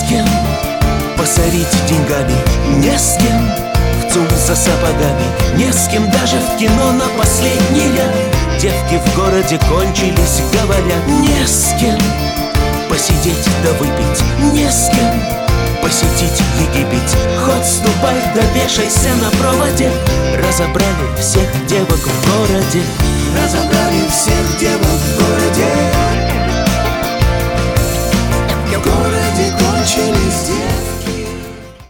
кем посорить деньгами, не с кем в ЦУМ за сапогами, не с кем даже в кино на последнее. Девки в городе кончились, говорят, не с кем посидеть да выпить, не с кем посетить Египет. Хоть ступай да вешайся на проводе. Разобрали всех девок в городе. Разобрали всех девок в